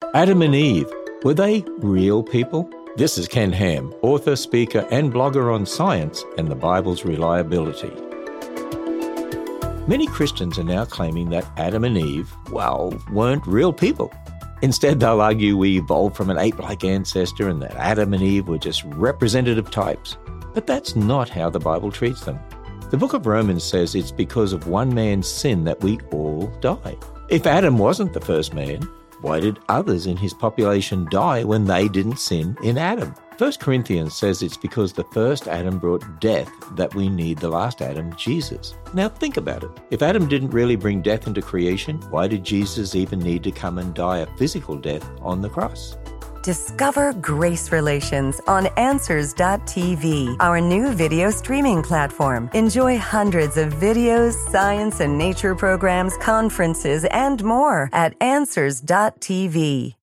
Adam and Eve, were they real people? This is Ken Ham, author, speaker, and blogger on science and the Bible's reliability. Many Christians are now claiming that Adam and Eve, weren't real people. Instead, they'll argue we evolved from an ape-like ancestor and that Adam and Eve were just representative types. But that's not how the Bible treats them. The book of Romans says it's because of one man's sin that we all die. If Adam wasn't the first man, why did others in his population die when they didn't sin in Adam? 1 Corinthians says it's because the first Adam brought death that we need the last Adam, Jesus. Now think about it. If Adam didn't really bring death into creation, why did Jesus even need to come and die a physical death on the cross? Discover Grace Relations on Answers.tv, our new video streaming platform. Enjoy hundreds of videos, science and nature programs, conferences, and more at Answers.tv.